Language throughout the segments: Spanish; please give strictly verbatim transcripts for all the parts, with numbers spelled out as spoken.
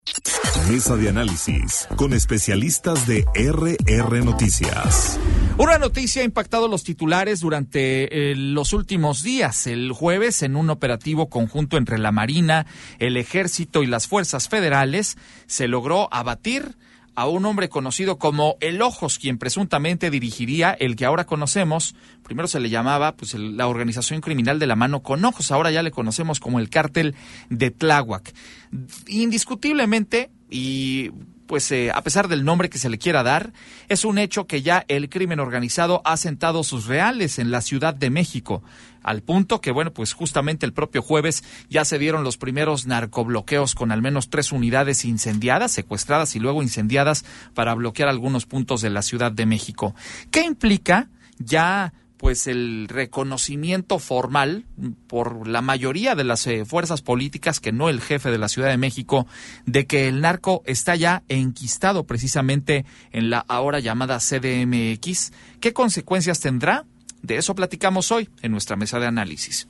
Mesa de análisis con especialistas de R R Noticias. Una noticia ha impactado los titulares durante eh, los últimos días. El jueves, en un operativo conjunto entre la Marina, el Ejército y las Fuerzas Federales, se logró abatir a un hombre conocido como El Ojos, quien presuntamente dirigiría el que ahora conocemos. Primero se le llamaba pues el, la organización criminal de la mano con ojos, ahora ya le conocemos como el cártel de Tláhuac. Indiscutiblemente, y pues eh, a pesar del nombre que se le quiera dar, es un hecho que ya el crimen organizado ha sentado sus reales en la Ciudad de México, al punto que, bueno, pues justamente el propio jueves ya se dieron los primeros narcobloqueos con al menos tres unidades incendiadas, secuestradas y luego incendiadas para bloquear algunos puntos de la Ciudad de México. ¿Qué implica ya pues el reconocimiento formal por la mayoría de las eh, fuerzas políticas, que no el jefe de la Ciudad de México, de que el narco está ya enquistado precisamente en la ahora llamada C D M X? ¿Qué consecuencias tendrá? De eso platicamos hoy en nuestra mesa de análisis.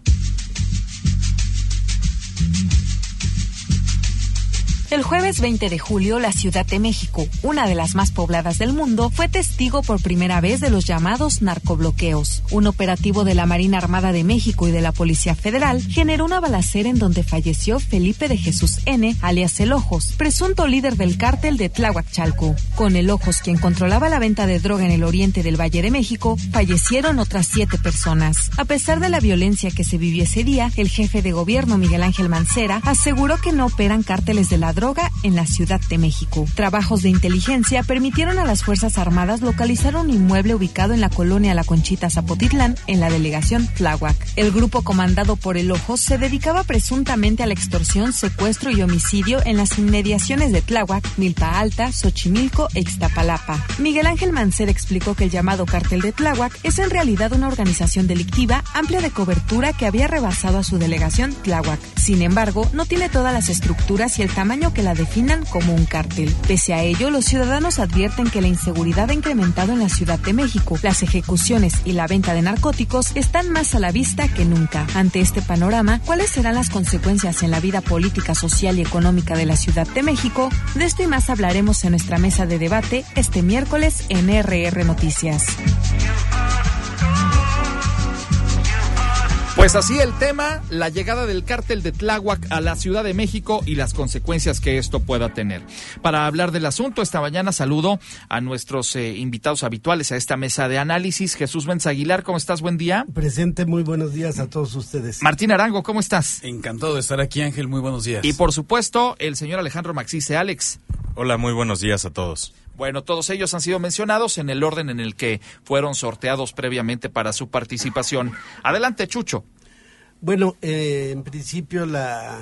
El jueves veinte de julio, la Ciudad de México, una de las más pobladas del mundo, fue testigo por primera vez de los llamados narcobloqueos. Un operativo de la Marina Armada de México y de la Policía Federal generó una balacera en donde falleció Felipe de Jesús N., alias El Ojos, presunto líder del cártel de Tláhuac-Chalco. Con El Ojos, quien controlaba la venta de droga en el oriente del Valle de México, fallecieron otras siete personas. A pesar de la violencia que se vivió ese día, el jefe de gobierno, Miguel Ángel Mancera, aseguró que no operan cárteles de la droga en la Ciudad de México. Trabajos de inteligencia permitieron a las Fuerzas Armadas localizar un inmueble ubicado en la colonia La Conchita, Zapotitlán, en la delegación Tláhuac. El grupo comandado por El Ojos se dedicaba presuntamente a la extorsión, secuestro y homicidio en las inmediaciones de Tláhuac, Milpa Alta, Xochimilco e Ixtapalapa. Miguel Ángel Mancera explicó que el llamado cártel de Tláhuac es en realidad una organización delictiva amplia de cobertura que había rebasado a su delegación Tláhuac. Sin embargo, no tiene todas las estructuras y el tamaño que la definan como un cártel. Pese a ello, los ciudadanos advierten que la inseguridad ha incrementado en la Ciudad de México. Las ejecuciones y la venta de narcóticos están más a la vista que nunca. Ante este panorama, ¿cuáles serán las consecuencias en la vida política, social y económica de la Ciudad de México? De esto y más hablaremos en nuestra mesa de debate este miércoles en R R Noticias. Pues así el tema, la llegada del cártel de Tláhuac a la Ciudad de México y las consecuencias que esto pueda tener. Para hablar del asunto, esta mañana saludo a nuestros eh, invitados habituales a esta mesa de análisis. Jesús Benz Aguilar, ¿cómo estás? Buen día. Presente, muy buenos días a todos ustedes. Martín Arango, ¿cómo estás? Encantado de estar aquí, Ángel, muy buenos días. Y por supuesto, el señor Alejandro Maxice. Alex. Hola, muy buenos días a todos. Bueno, todos ellos han sido mencionados en el orden en el que fueron sorteados previamente para su participación. Adelante, Chucho. Bueno, eh, en principio la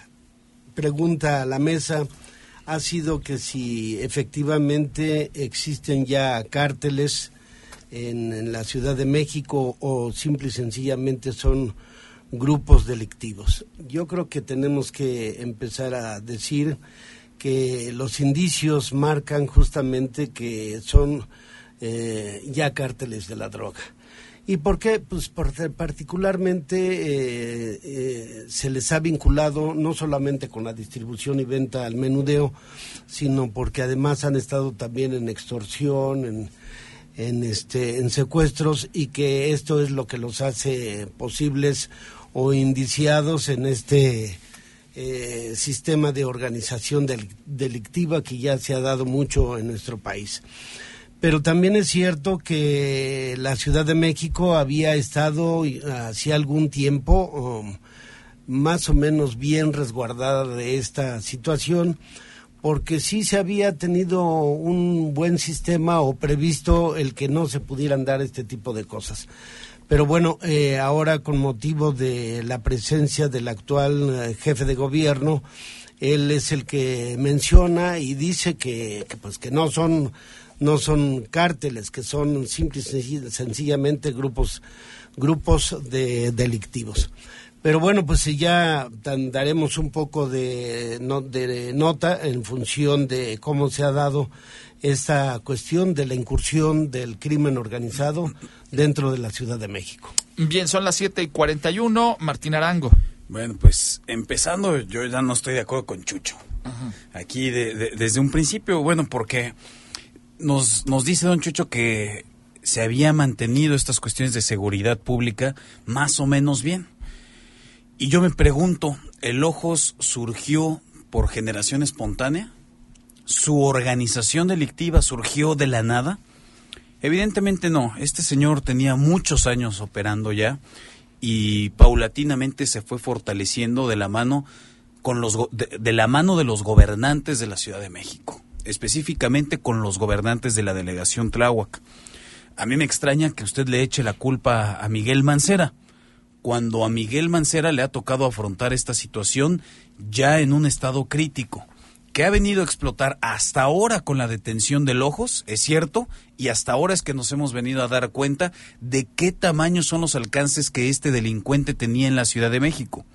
pregunta a la mesa ha sido que si efectivamente existen ya cárteles en, en la Ciudad de México o simple y sencillamente son grupos delictivos. Yo creo que tenemos que empezar a decir que los indicios marcan justamente que son eh, ya cárteles de la droga. ¿Y por qué? Pues porque particularmente eh, eh, se les ha vinculado no solamente con la distribución y venta al menudeo, sino porque además han estado también en extorsión, en, en, este, en secuestros, y que esto es lo que los hace posibles o indiciados en este Eh, sistema de organización del, delictiva que ya se ha dado mucho en nuestro país. Pero también es cierto que la Ciudad de México había estado hacía algún tiempo um, más o menos bien resguardada de esta situación, porque sí se había tenido un buen sistema o previsto el que no se pudieran dar este tipo de cosas. Pero bueno, eh, ahora con motivo de la presencia del actual eh, jefe de gobierno, él es el que menciona y dice que, que pues que no son no son cárteles, que son simple y sencillamente grupos grupos de delictivos. Pero bueno, pues ya daremos un poco de, no, de nota en función de cómo se ha dado esta cuestión de la incursión del crimen organizado dentro de la Ciudad de México. Bien, son las siete y cuarenta y uno. Martín Arango. Bueno, pues empezando, yo ya no estoy de acuerdo con Chucho. Ajá. Aquí de, de, desde un principio, bueno, porque nos, nos dice don Chucho que se había mantenido estas cuestiones de seguridad pública más o menos bien. Y yo me pregunto, ¿el Ojos surgió por generación espontánea? ¿Su organización delictiva surgió de la nada? Evidentemente no. Este señor tenía muchos años operando ya y paulatinamente se fue fortaleciendo de la mano con los de, de la mano de los gobernantes de la Ciudad de México, específicamente con los gobernantes de la delegación Tláhuac. A mí me extraña que usted le eche la culpa a Miguel Mancera, cuando a Miguel Mancera le ha tocado afrontar esta situación ya en un estado crítico, que ha venido a explotar hasta ahora con la detención del Ojos, es cierto, y hasta ahora es que nos hemos venido a dar cuenta de qué tamaño son los alcances que este delincuente tenía en la Ciudad de México.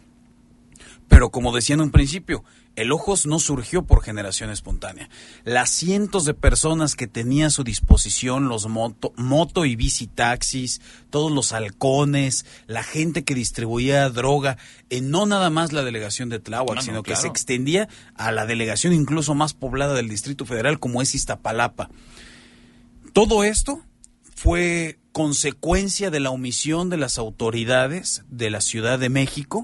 Pero como decía en un principio, el Ojos no surgió por generación espontánea. Las cientos de personas que tenía a su disposición, los moto, moto y bici taxis, todos los halcones, la gente que distribuía droga, en no nada más la delegación de Tláhuac, ah, sino no, claro. que se extendía a la delegación incluso más poblada del Distrito Federal, como es Iztapalapa. Todo esto fue consecuencia de la omisión de las autoridades de la Ciudad de México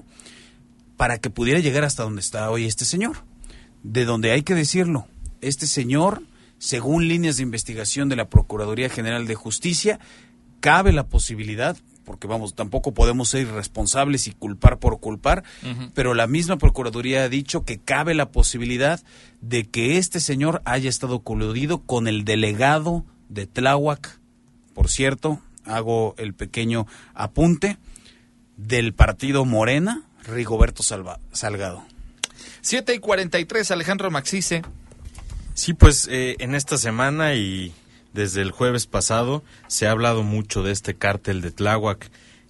para que pudiera llegar hasta donde está hoy este señor. De donde hay que decirlo, este señor, según líneas de investigación de la Procuraduría General de Justicia, cabe la posibilidad, porque vamos, tampoco podemos ser irresponsables y culpar por culpar, uh-huh. pero la misma Procuraduría ha dicho que cabe la posibilidad de que este señor haya estado coludido con el delegado de Tláhuac, por cierto, hago el pequeño apunte, del partido Morena, Rigoberto Salva, Salgado. siete y cuarenta y tres, Alejandro Maxice. Sí, pues eh, en esta semana y desde el jueves pasado se ha hablado mucho de este cártel de Tláhuac,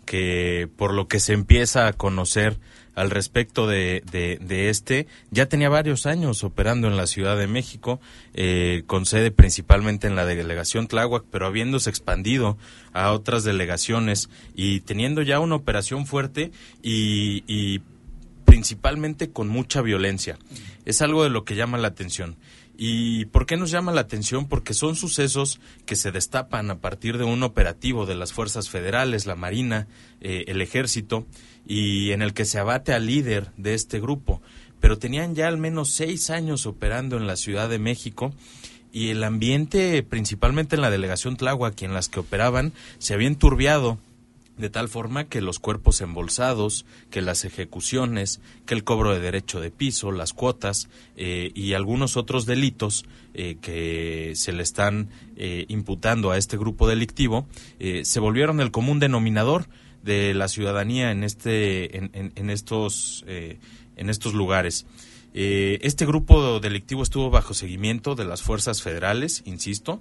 que por lo que se empieza a conocer al respecto de, de, de este, ya tenía varios años operando en la Ciudad de México, eh, con sede principalmente en la delegación Tláhuac, pero habiéndose expandido a otras delegaciones y teniendo ya una operación fuerte y, y principalmente con mucha violencia. Es algo de lo que llama la atención. ¿Y por qué nos llama la atención? Porque son sucesos que se destapan a partir de un operativo de las fuerzas federales, la Marina, eh, el Ejército, y en el que se abate al líder de este grupo. Pero tenían ya al menos seis años operando en la Ciudad de México y el ambiente, principalmente en la delegación Tláhuac, en las que operaban, se había enturbiado de tal forma que los cuerpos embolsados, que las ejecuciones, que el cobro de derecho de piso, las cuotas eh, y algunos otros delitos eh, que se le están eh, imputando a este grupo delictivo, eh, se volvieron el común denominador de la ciudadanía en este, en, en, en estos, eh, en estos lugares. Eh, este grupo delictivo estuvo bajo seguimiento de las fuerzas federales, insisto,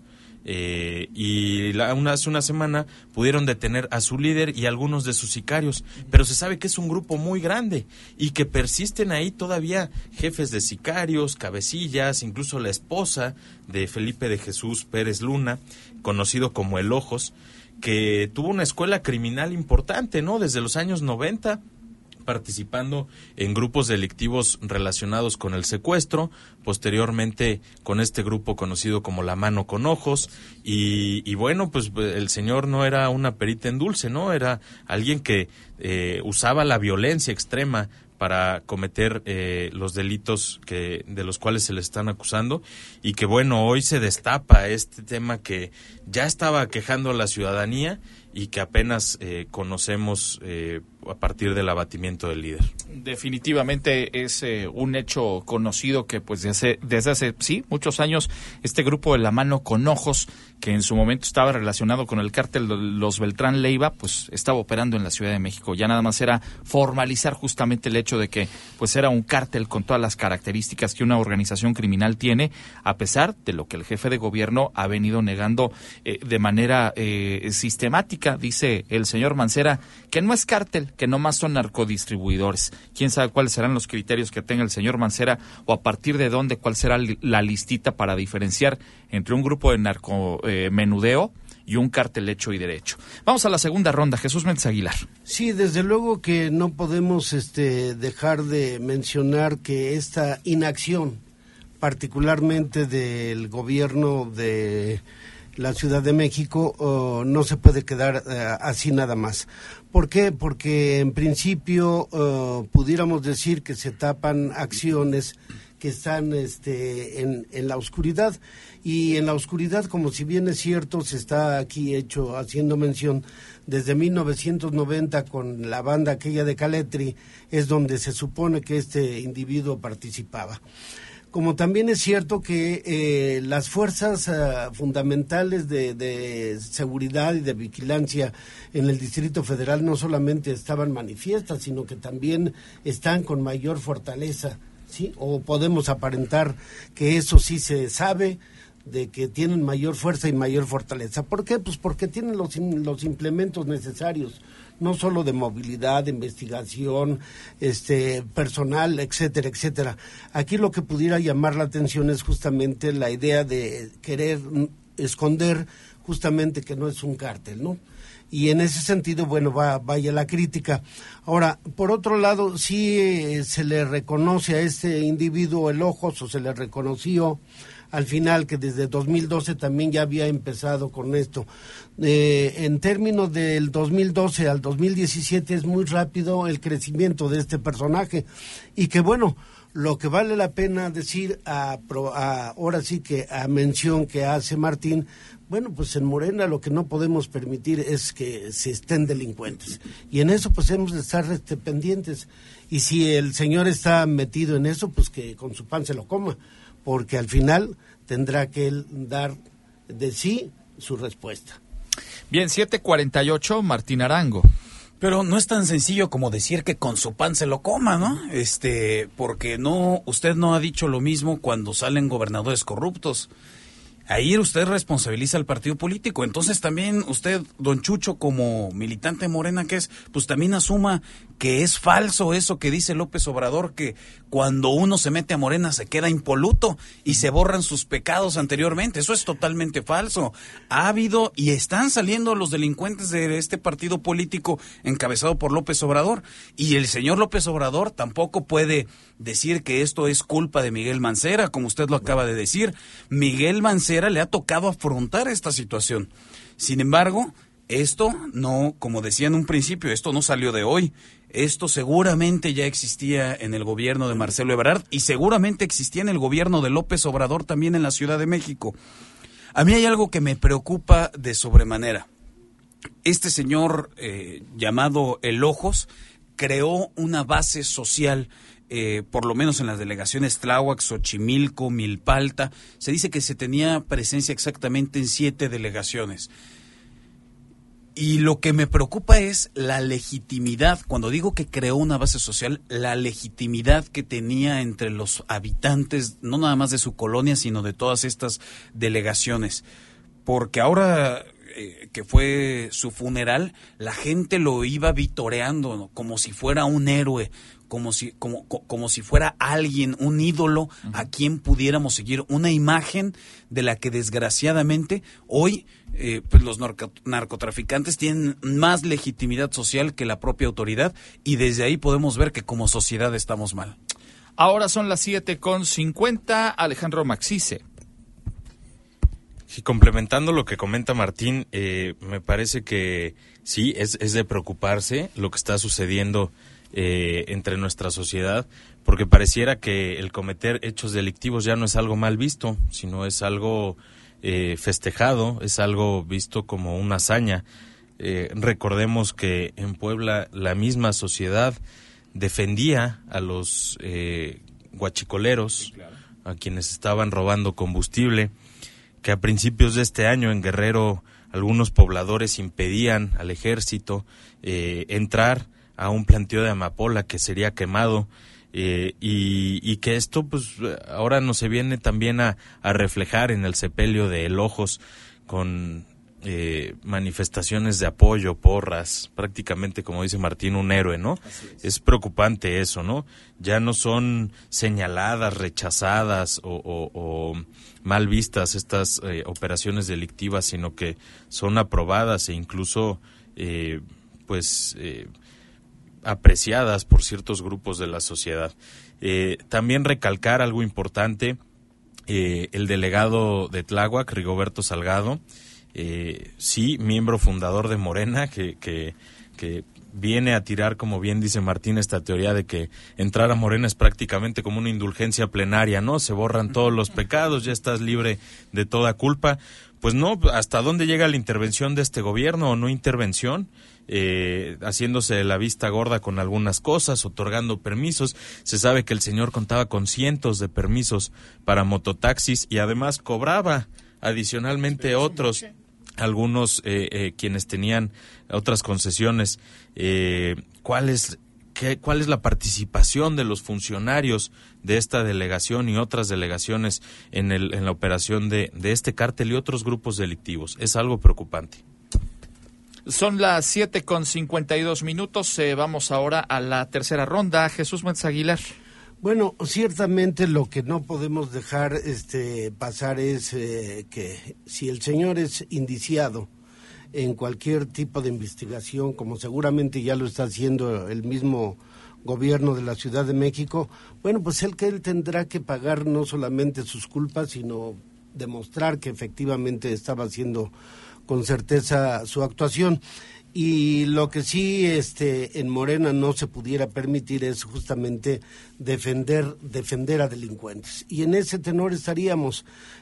Eh, y la, una, hace una semana pudieron detener a su líder y algunos de sus sicarios, pero se sabe que es un grupo muy grande y que persisten ahí todavía jefes de sicarios, cabecillas, incluso la esposa de Felipe de Jesús Pérez Luna, conocido como El Ojos, que tuvo una escuela criminal importante, ¿no? Desde los años noventa, participando en grupos delictivos relacionados con el secuestro, posteriormente con este grupo conocido como La Mano con Ojos, y, y bueno, pues el señor no era una perita en dulce, ¿no? Era alguien que eh, usaba la violencia extrema para cometer eh, los delitos que de los cuales se le están acusando, y que bueno, hoy se destapa este tema que ya estaba quejando a la ciudadanía y que apenas eh, conocemos eh, a partir del abatimiento del líder. Definitivamente es eh, un hecho conocido que pues desde hace, desde hace sí muchos años este grupo de La Mano con Ojos, que en su momento estaba relacionado con el cártel de los Beltrán Leiva, pues estaba operando en la Ciudad de México. Ya nada más era formalizar justamente el hecho de que pues era un cártel con todas las características que una organización criminal tiene, a pesar de lo que el jefe de gobierno ha venido negando eh, de manera eh, sistemática. Dice el señor Mancera que no es cártel, que nomás son narcodistribuidores. Quién sabe cuáles serán los criterios que tenga el señor Mancera, o a partir de dónde, cuál será la listita para diferenciar entre un grupo de narcomenudeo eh, y un cártel hecho y derecho. Vamos a la segunda ronda. Jesús Méndez Aguilar. Sí, desde luego que no podemos este, dejar de mencionar que esta inacción, particularmente del gobierno de la Ciudad de México, oh, no se puede quedar uh, así nada más. ¿Por qué? Porque en principio uh, pudiéramos decir que se tapan acciones que están este, en, en la oscuridad, y en la oscuridad, como si bien es cierto, se está aquí hecho haciendo mención, desde mil novecientos noventa con la banda aquella de Caletri, es donde se supone que este individuo participaba. Como también es cierto que eh, las fuerzas uh, fundamentales de, de seguridad y de vigilancia en el Distrito Federal no solamente estaban manifiestas, sino que también están con mayor fortaleza, ¿sí? O podemos aparentar que eso sí se sabe, de que tienen mayor fuerza y mayor fortaleza. ¿Por qué? Pues porque tienen los, los implementos necesarios, no solo de movilidad, de investigación, este, personal, etcétera, etcétera. Aquí lo que pudiera llamar la atención es justamente la idea de querer esconder justamente que no es un cártel, ¿no? Y en ese sentido, bueno, va, vaya la crítica. Ahora, por otro lado, sí eh, se le reconoce a este individuo el Ojos, o se le reconoció al final que desde dos mil doce también ya había empezado con esto. Eh, en términos del dos mil doce al dos mil diecisiete es muy rápido el crecimiento de este personaje, y que bueno, lo que vale la pena decir, a, a, ahora sí que a mención que hace Martín, bueno, pues en Morena lo que no podemos permitir es que se estén delincuentes, y en eso pues hemos de estar este, pendientes, y si el señor está metido en eso, pues que con su pan se lo coma, porque al final tendrá que él dar de sí su respuesta. Bien, siete cuarenta y ocho, Martín Arango. Pero no es tan sencillo como decir que con su pan se lo coma, ¿no? Este, porque no, usted no ha dicho lo mismo cuando salen gobernadores corruptos. Ahí usted responsabiliza al partido político. Entonces también usted, don Chucho, como militante Morena que es, pues también asuma que es falso eso que dice López Obrador, que cuando uno se mete a Morena se queda impoluto y se borran sus pecados anteriormente. Eso es totalmente falso. Ha habido y están saliendo los delincuentes de este partido político encabezado por López Obrador. Y el señor López Obrador tampoco puede decir que esto es culpa de Miguel Mancera, como usted lo acaba de decir. Miguel Mancera le ha tocado afrontar esta situación. Sin embargo, esto no, como decía en un principio, esto no salió de hoy. Esto seguramente ya existía en el gobierno de Marcelo Ebrard y seguramente existía en el gobierno de López Obrador también en la Ciudad de México. A mí hay algo que me preocupa de sobremanera. Este señor eh, llamado El Ojos creó una base social. Eh, por lo menos en las delegaciones Tláhuac, Xochimilco, Milpalta, se dice que se tenía presencia exactamente en siete delegaciones. Y lo que me preocupa es la legitimidad, cuando digo que creó una base social, la legitimidad que tenía entre los habitantes, no nada más de su colonia, sino de todas estas delegaciones. Porque ahora eh, que fue su funeral, la gente lo iba vitoreando, ¿no? Como si fuera un héroe, como si como como si fuera alguien, un ídolo uh-huh. a quien pudiéramos seguir, una imagen de la que desgraciadamente hoy eh, pues los narco, narcotraficantes tienen más legitimidad social que la propia autoridad, y desde ahí podemos ver que como sociedad estamos mal. Ahora son las siete con cincuenta, Alejandro Maxice. Sí, complementando lo que comenta Martín, eh, me parece que sí, es, es de preocuparse lo que está sucediendo Eh, entre nuestra sociedad, porque pareciera que el cometer hechos delictivos ya no es algo mal visto, sino es algo eh, festejado, es algo visto como una hazaña. Eh, recordemos que en Puebla la misma sociedad defendía a los eh, guachicoleros, sí, claro, a quienes estaban robando combustible, que a principios de este año en Guerrero algunos pobladores impedían al ejército eh, entrar a un planteo de amapola que sería quemado, eh, y, y que esto pues ahora nos se viene también a, a reflejar en el sepelio de El Ojos con eh, manifestaciones de apoyo, porras, prácticamente, como dice Martín, un héroe, ¿no? Es. es preocupante eso, ¿no? Ya no son señaladas, rechazadas o, o, o mal vistas estas eh, operaciones delictivas, sino que son aprobadas e incluso, eh, pues, eh, apreciadas por ciertos grupos de la sociedad. Eh, también recalcar algo importante, eh, el delegado de Tláhuac, Rigoberto Salgado, eh, sí, miembro fundador de Morena, que, que, que viene a tirar, como bien dice Martín, esta teoría de que entrar a Morena es prácticamente como una indulgencia plenaria, ¿no? Se borran todos los pecados, ya estás libre de toda culpa. Pues no, ¿hasta dónde llega la intervención de este gobierno o no intervención? Eh, haciéndose la vista gorda con algunas cosas, otorgando permisos. Se sabe que el señor contaba con cientos de permisos para mototaxis y además cobraba adicionalmente otros, algunos eh, eh, quienes tenían otras concesiones. Eh, ¿cuál es, qué, ¿Cuál es la participación de los funcionarios de esta delegación y otras delegaciones en, el, en la operación de, de este cártel y otros grupos delictivos? Es algo preocupante. Son las siete con cincuenta y dos minutos. Eh, vamos ahora a la tercera ronda. Jesús Méndez Aguilar. Bueno, ciertamente lo que no podemos dejar este, pasar es eh, que si el señor es indiciado en cualquier tipo de investigación, como seguramente ya lo está haciendo el mismo gobierno de la Ciudad de México, bueno, pues él que él tendrá que pagar no solamente sus culpas, sino demostrar que efectivamente estaba haciendo con certeza su actuación. Y lo que sí este en Morena no se pudiera permitir es justamente defender defender a delincuentes. Y en ese tenor estaríamos.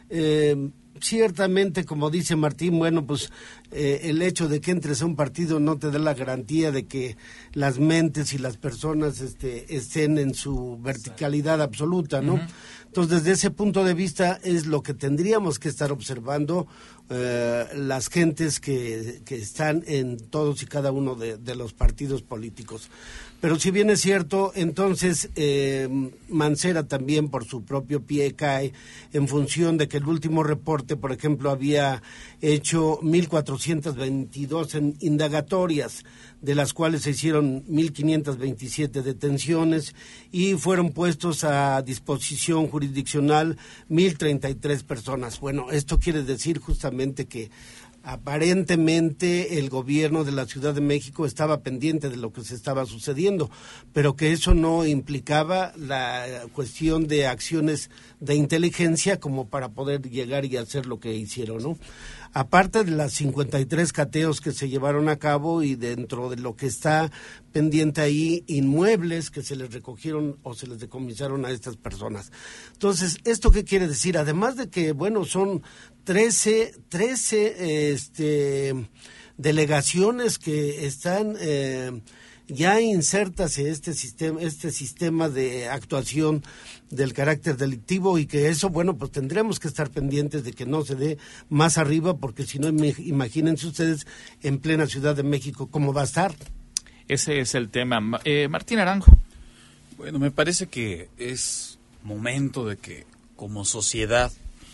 Eh, ciertamente, como dice Martín, bueno, pues eh, el hecho de que entres a un partido no te da la garantía de que las mentes y las personas este, estén en su verticalidad absoluta, ¿no? Uh-huh. Entonces, desde ese punto de vista es lo que tendríamos que estar observando eh, las gentes que, que están en todos y cada uno de, de los partidos políticos. Pero si bien es cierto, entonces eh, Mancera también por su propio pie cae en función de que el último reporte, por ejemplo, había hecho mil cuatrocientas veintidós en indagatorias, de las cuales se hicieron mil quinientas veintisiete detenciones y fueron puestos a disposición jurisdiccional mil treinta y tres personas. Bueno, esto quiere decir justamente que aparentemente el gobierno de la Ciudad de México estaba pendiente de lo que se estaba sucediendo, pero que eso no implicaba la cuestión de acciones de inteligencia como para poder llegar y hacer lo que hicieron, ¿no? Aparte de las cincuenta y tres cateos que se llevaron a cabo y dentro de lo que está pendiente ahí, inmuebles que se les recogieron o se les decomisaron a estas personas. Entonces, ¿esto qué quiere decir? Además de que, bueno, son trece, trece este, delegaciones que están eh, ya insertas en este sistema, este sistema de actuación del carácter delictivo y que eso, bueno, pues tendremos que estar pendientes de que no se dé más arriba, porque si no, imagínense ustedes en plena Ciudad de México cómo va a estar. Ese es el tema. Eh, Martín Arango. Bueno, me parece que es momento de que como sociedad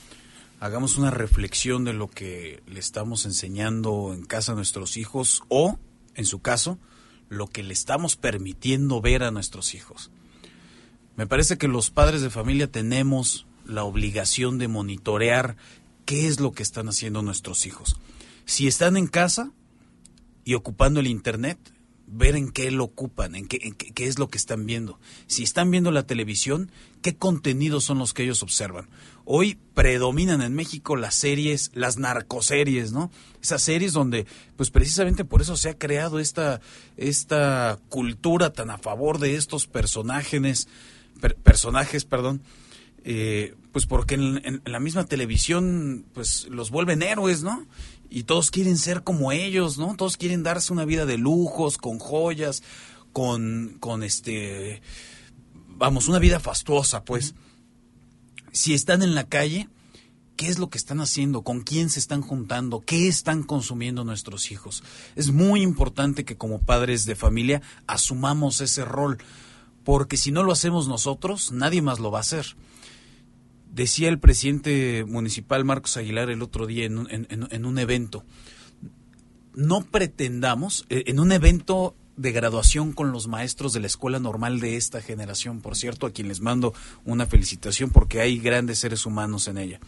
hagamos una reflexión de lo que le estamos enseñando en casa a nuestros hijos o, en su caso, lo que le estamos permitiendo ver a nuestros hijos. Me parece que los padres de familia tenemos la obligación de monitorear qué es lo que están haciendo nuestros hijos. Si están en casa y ocupando el internet, ver en qué lo ocupan, en qué, en qué, qué es lo que están viendo. Si están viendo la televisión, qué contenidos son los que ellos observan. Hoy predominan en México las series, las narcoseries, ¿no? Esas series donde, pues precisamente por eso se ha creado esta, esta cultura tan a favor de estos personajes, per, personajes, perdón, eh, pues porque en, en, en la misma televisión, pues los vuelven héroes, ¿no? Y todos quieren ser como ellos, ¿no? Todos quieren darse una vida de lujos, con joyas, con, con este, vamos, una vida fastuosa, pues. Si están en la calle, ¿qué es lo que están haciendo? ¿Con quién se están juntando? ¿Qué están consumiendo nuestros hijos? Es muy importante que como padres de familia asumamos ese rol, porque si no lo hacemos nosotros, nadie más lo va a hacer. Decía el presidente municipal Marcos Aguilar el otro día en un, en, en un evento, no pretendamos, eh, en un evento de graduación con los maestros de la escuela normal de esta generación, por cierto, a quien les mando una felicitación porque hay grandes seres humanos en ella.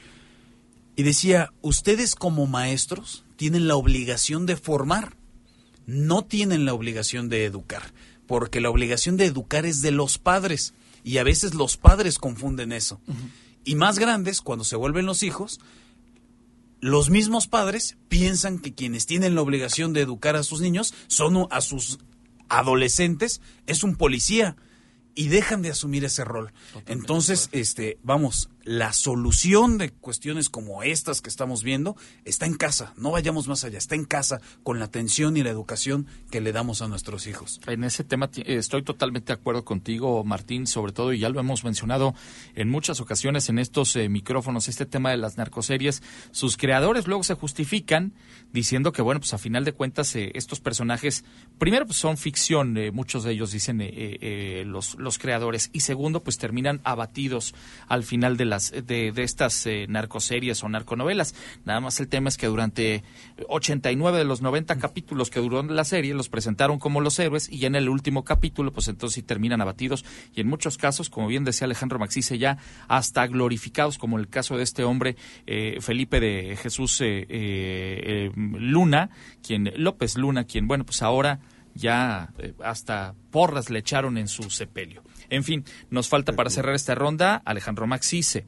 Y decía, ustedes como maestros tienen la obligación de formar, no tienen la obligación de educar, porque la obligación de educar es de los padres, y a veces los padres confunden eso. Uh-huh. Y más grandes, cuando se vuelven los hijos, los mismos padres piensan que quienes tienen la obligación de educar a sus niños son a sus adolescentes, es un policía, y dejan de asumir ese rol. Totalmente. Entonces, este, vamos, la solución de cuestiones como estas que estamos viendo está en casa, no vayamos más allá, está en casa con la atención y la educación que le damos a nuestros hijos. En ese tema estoy totalmente de acuerdo contigo, Martín, sobre todo, y ya lo hemos mencionado en muchas ocasiones en estos eh, micrófonos, este tema de las narcoseries. Sus creadores luego se justifican diciendo que, bueno, pues a final de cuentas eh, estos personajes, primero pues son ficción, eh, muchos de ellos dicen eh, eh, los, los creadores, y segundo pues terminan abatidos al final de las de, de estas eh, narcoseries o narconovelas. Nada más el tema es que durante ochenta y nueve de los noventa capítulos que duró la serie los presentaron como los héroes, y ya en el último capítulo pues entonces sí terminan abatidos, y en muchos casos, como bien decía Alejandro Maxice, ya hasta glorificados, como el caso de este hombre eh, Felipe de Jesús eh, eh, Luna, quien López Luna, quien bueno pues ahora ya eh, hasta porras le echaron en su sepelio. En fin, nos falta para cerrar esta ronda Alejandro Maxice.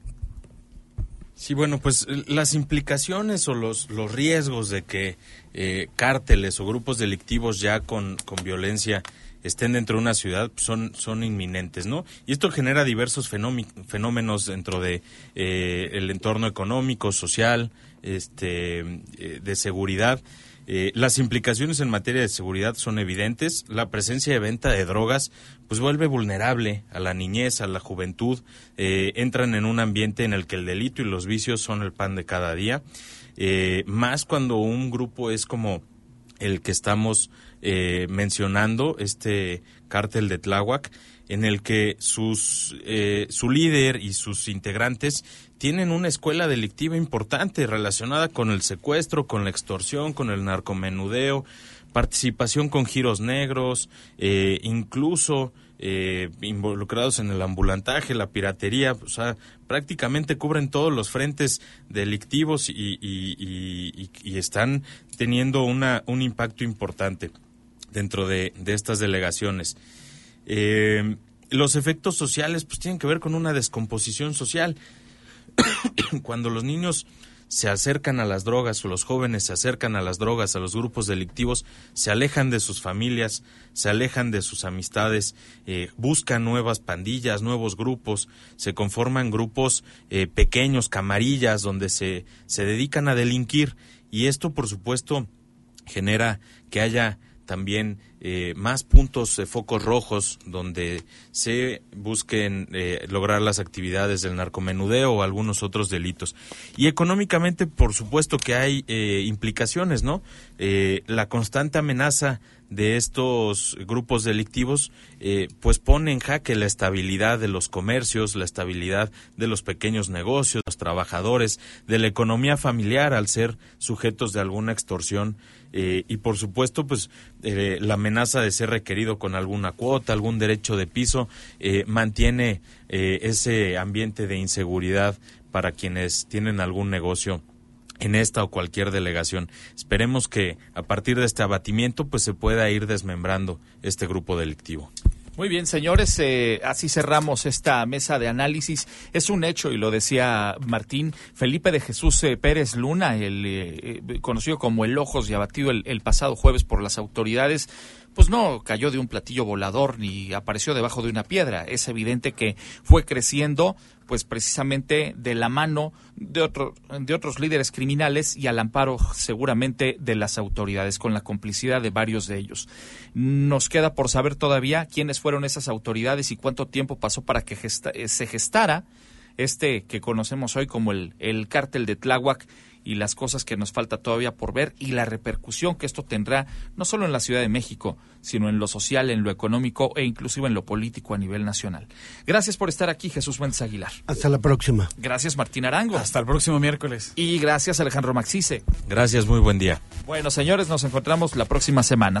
Sí, bueno, pues las implicaciones o los, los riesgos de que eh, cárteles o grupos delictivos ya con, con violencia estén dentro de una ciudad son, son inminentes, ¿no? Y esto genera diversos fenómenos dentro de eh, el entorno económico, social, este, eh, de seguridad. Eh, las implicaciones en materia de seguridad son evidentes. La presencia de venta de drogas pues vuelve vulnerable a la niñez, a la juventud. Eh, entran en un ambiente en el que el delito y los vicios son el pan de cada día. Eh, más cuando un grupo es como el que estamos eh, mencionando, este cártel de Tláhuac, en el que sus eh, su líder y sus integrantes tienen una escuela delictiva importante relacionada con el secuestro, con la extorsión, con el narcomenudeo, participación con giros negros, eh, incluso eh, involucrados en el ambulantaje, la piratería. O sea, prácticamente cubren todos los frentes delictivos y, y, y, y, y están teniendo una un impacto importante dentro de, de estas delegaciones. Eh, los efectos sociales pues tienen que ver con una descomposición social. Cuando los niños se acercan a las drogas o los jóvenes se acercan a las drogas, a los grupos delictivos, se alejan de sus familias, se alejan de sus amistades, eh, buscan nuevas pandillas, nuevos grupos, se conforman grupos eh, pequeños, camarillas, donde se, se dedican a delinquir, y esto por supuesto genera que haya también eh, más puntos, eh, focos rojos, donde se busquen eh, lograr las actividades del narcomenudeo o algunos otros delitos. Y económicamente, por supuesto que hay eh, implicaciones, ¿no? Eh, la constante amenaza de estos grupos delictivos eh, pues pone en jaque la estabilidad de los comercios, la estabilidad de los pequeños negocios, los trabajadores, de la economía familiar al ser sujetos de alguna extorsión, eh, y por supuesto pues eh, la amenaza de ser requerido con alguna cuota, algún derecho de piso, eh, mantiene eh, ese ambiente de inseguridad para quienes tienen algún negocio en esta o cualquier delegación. Esperemos que a partir de este abatimiento pues se pueda ir desmembrando este grupo delictivo. Muy bien, señores, eh, así cerramos esta mesa de análisis. Es un hecho, y lo decía Martín, Felipe de Jesús eh, Pérez Luna, el eh, conocido como el Ojos y abatido el, el pasado jueves por las autoridades, pues no cayó de un platillo volador ni apareció debajo de una piedra. Es evidente que fue creciendo pues precisamente de la mano de, otro, de otros líderes criminales y al amparo seguramente de las autoridades, con la complicidad de varios de ellos. Nos queda por saber todavía quiénes fueron esas autoridades y cuánto tiempo pasó para que gesta, se gestara este que conocemos hoy como el, el cártel de Tláhuac, y las cosas que nos falta todavía por ver y la repercusión que esto tendrá no solo en la Ciudad de México, sino en lo social, en lo económico e inclusive en lo político a nivel nacional. Gracias por estar aquí, Jesús Méndez Aguilar. Hasta la próxima. Gracias, Martín Arango. Hasta el próximo miércoles. Y gracias, Alejandro Maxice. Gracias, muy buen día. Bueno, señores, nos encontramos la próxima semana.